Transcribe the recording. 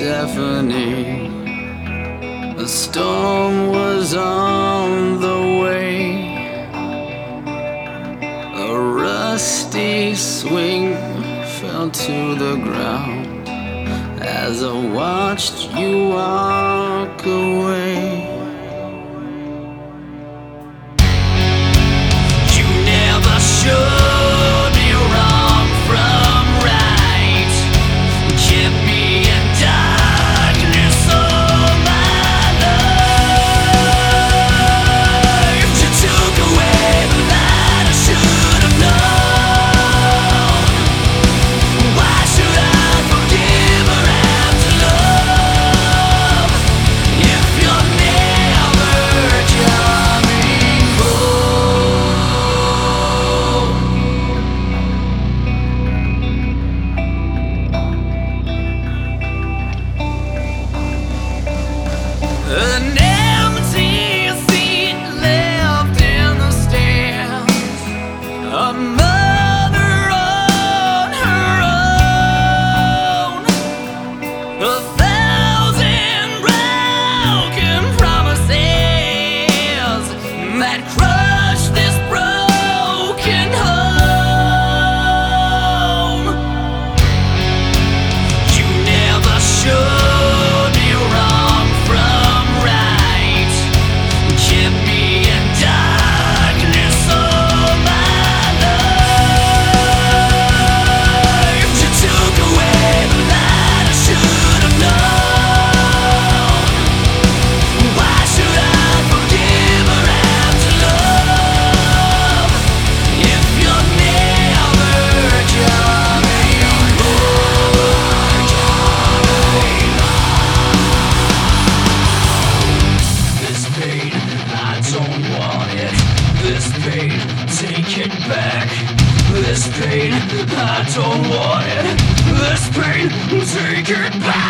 deafening. A storm was on the way. A rusty swing fell to the ground as I watched you walk away. You never showed me wrong from right, kept me in darkness all my life. You took away the light I should have known. Why should I forgive or have to love if you're never coming home? An empty seat left in the stands. A mother on her own. 1,000 broken promises that crush this broken home. You never showed me wrong from right, kept me in darkness all my life. You took away the light I should have known. Why should I forgive or have to love if you're never coming home? This pain, I don't want it. This pain, take it back. This pain, I don't want it. This pain, take it back.